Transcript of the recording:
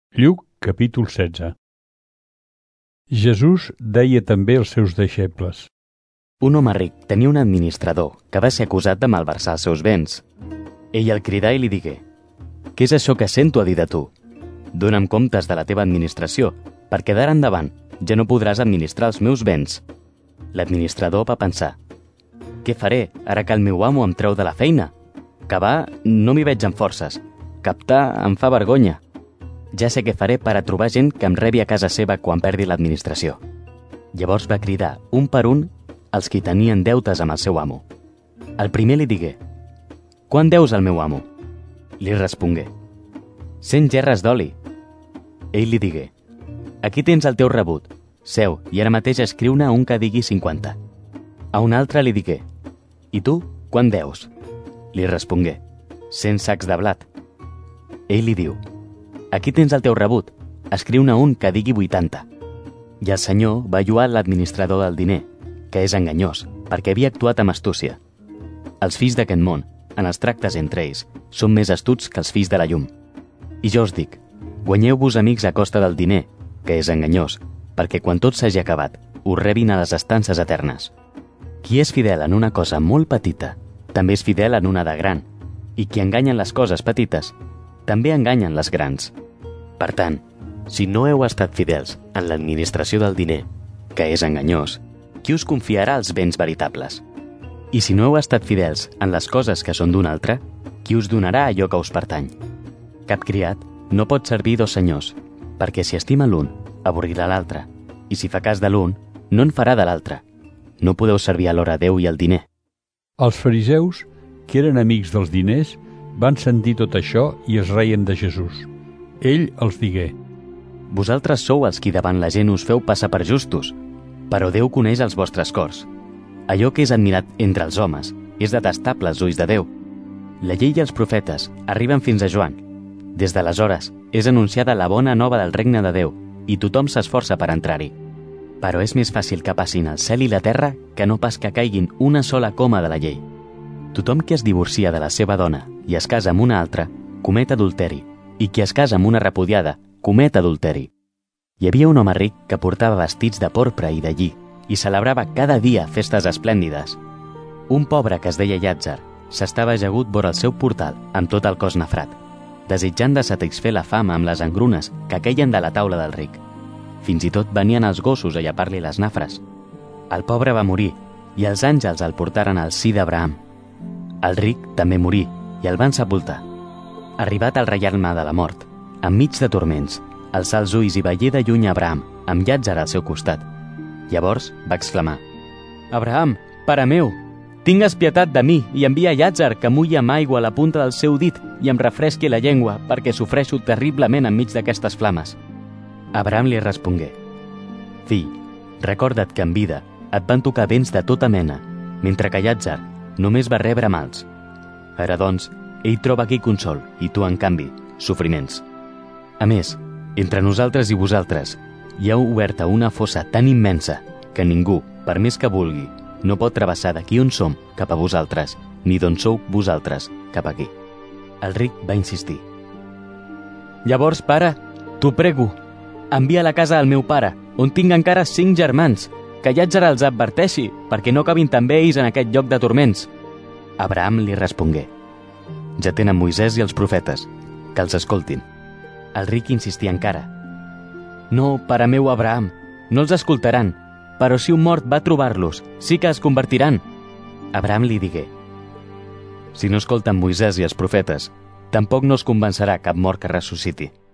Lluc, capítol 16. Jesús deia també als seus deixebles: Un home ric tenia un administrador que va ser acusat de malversar els seus béns. Ell el cridà i li digué: «Què és això que sento a dir de tu? Dóna'm comptes de la teva administració, perquè d'ara endavant ja no podràs administrar els meus béns». L'administrador va pensar: «Què faré ara que el meu amo em treu de la feina? Cavar no m'hi veig amb forces. Captar em fa vergonya. Ja sé què faré per a trobar gent que em rebi a casa seva quan perdi l'administració». Llavors va cridar un per un els qui tenien deutes amb el seu amo. El primer li digué: «Quant deus al meu amo?» Li respongué: 100 gerres d'oli. Ell li digué: «Aquí tens el teu rebut. Seu i ara mateix escriu-ne un que digui 50. A un altre li digué: «I tu, quant deus?» Li respongué: 100 sacs de blat. Ell li diu: «Aquí tens el teu rebut. Escriu-ne un que digui 80. I el senyor va lloar l'administrador del diner, que és enganyós, perquè havia actuat amb astúcia. Els fills d'aquest món, en els tractes entre ells, són més astuts que els fills de la llum. I jo us dic, guanyeu-vos amics a costa del diner, que és enganyós, perquè quan tot s'hagi acabat, us rebin a les estances eternes. Qui és fidel en una cosa molt petita, també és fidel en una de gran, i qui enganya en les coses petites, també enganyen les grans. Per tant, si no heu estat fidels en l'administració del diner, que és enganyós, qui us confiarà els béns veritables? I si no heu estat fidels en les coses que són d'un altre, qui us donarà allò que us pertany? Cap criat no pot servir dos senyors, perquè si estima l'un, avorrirà l'altre, i si fa cas de l'un, no en farà de l'altre. No podeu servir alhora Déu i el diner. Els fariseus, que eren amics dels diners, van sentir tot això i es reien de Jesús. Ell els digué: Vosaltres sou els qui davant la gent us feu passar per justos, però Déu coneix els vostres cors. Allò que és admirat entre els homes és detestable als ulls de Déu. La llei i els profetes arriben fins a Joan. Des d'aleshores és anunciada la bona nova del regne de Déu i tothom s'esforça per entrar-hi. Però és més fàcil que passin el cel i la terra que no pas que caiguin una sola coma de la llei. Tothom que es divorcia de la seva dona i es casa amb una altra, comet adulteri, i qui es casa amb una repudiada, comet adulteri. Hi havia un home ric que portava vestits de porpra i de lli i celebrava cada dia festes esplèndides. Un pobre que es deia Llàtzer s'estava ajagut vora el seu portal amb tot el cos nafrat, desitjant de satisfer la fam amb les engrunes que queien de la taula del ric. Fins i tot venien els gossos a llepar-li les nafres. El pobre va morir i els àngels el portaren al si d'Abraham. El ric també morí i el van sepultar. Arribat al reialme de la mort, enmig de turments, alçà els ulls i veié de lluny Abraham, amb Llàtzer al seu costat. Llavors va exclamar: «Abraham, pare meu, tingues pietat de mi i envia Llàtzer que mulli amb aigua la punta del seu dit i em refresqui la llengua perquè sofreixo terriblement enmig d'aquestes flames». Abraham li respongué: «Fill, recorda't que en vida et van tocar béns de tota mena, mentre que Llàtzer només va rebre mals. Ara, doncs, ell troba aquí consol i tu, en canvi, sofriments. A més, entre nosaltres i vosaltres hi ha oberta una fossa tan immensa que ningú, per més que vulgui, no pot travessar d'aquí on som cap a vosaltres, ni d'on sou vosaltres cap aquí». El ric va insistir: «Llavors, pare, t'ho prego, envia a la casa del meu pare, on tinc encara 5 germans, que Llàtzer els adverteixi, perquè no cabin també ells en aquest lloc de turments». Abraham li respongué: «Ja tenen Moisès i els profetes, que els escoltin». El ric insistia encara: «No, pare meu Abraham, no els escoltaran, però si un mort va a trobar-los, sí que es convertiran». Abraham li digué: «Si no escolten Moisès i els profetes, tampoc no es convencerà cap mort que ressusciti».